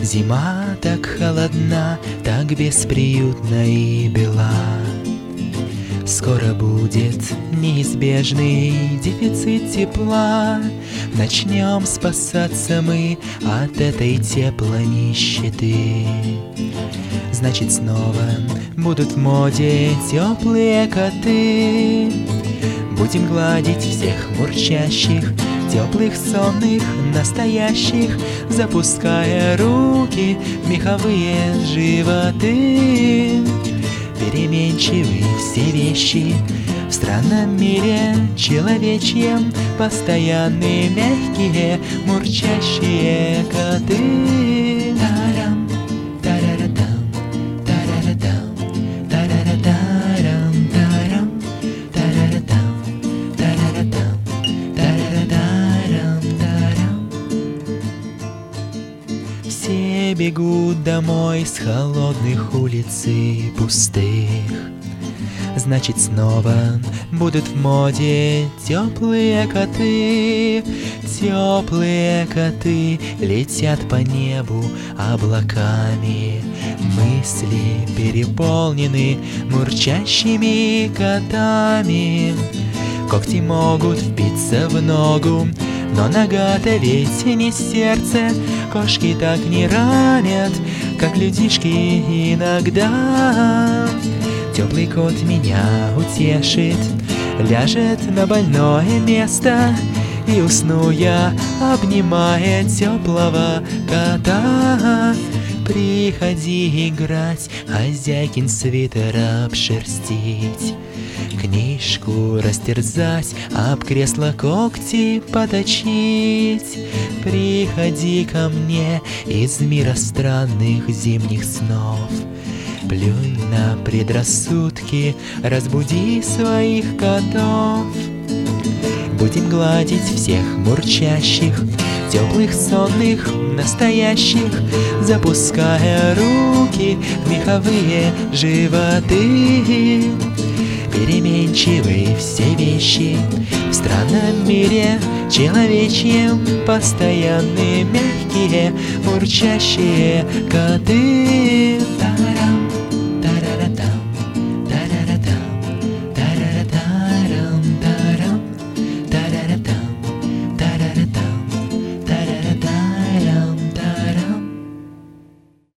Зима так холодна, так бесприютна и бела. Скоро будет неизбежный дефицит тепла. Начнем спасаться мы от этой теплонищеты. Значит, снова будут в моде теплые коты. Будем гладить всех мурчащих, теплых, сонных, настоящих, запуская руки в меховые животы. Переменчивы все вещи в странном мире человечьем, постоянные, мягкие, мурчащие коты. Тарам, тараратам, тараратам, тараратарам, тарам, тараратам, тараратам, тараратарам, тарам. Все бегут домой с холодных улиц и пустых. Значит, снова будут в моде теплые коты. Теплые коты летят по небу облаками. Мысли переполнены мурчащими котами. Когти могут впиться в ногу, но нога-то ведь не сердце. Кошки так не ранят, как людишки иногда. Теплый кот меня утешит, ляжет на больное место, и усну я, обнимая теплого кота. Приходи играть, хозяйкин свитер обшерстить, книжку растерзать, об кресло когти поточить. Приходи ко мне из мира странных зимних снов. Плюнь на предрассудки, разбуди своих котов. Будем гладить всех мурчащих, теплых, сонных, настоящих, запуская руки в меховые животы. Переменчивы все вещи в странном мире человечьем, постоянные, мягкие, мурчащие коты.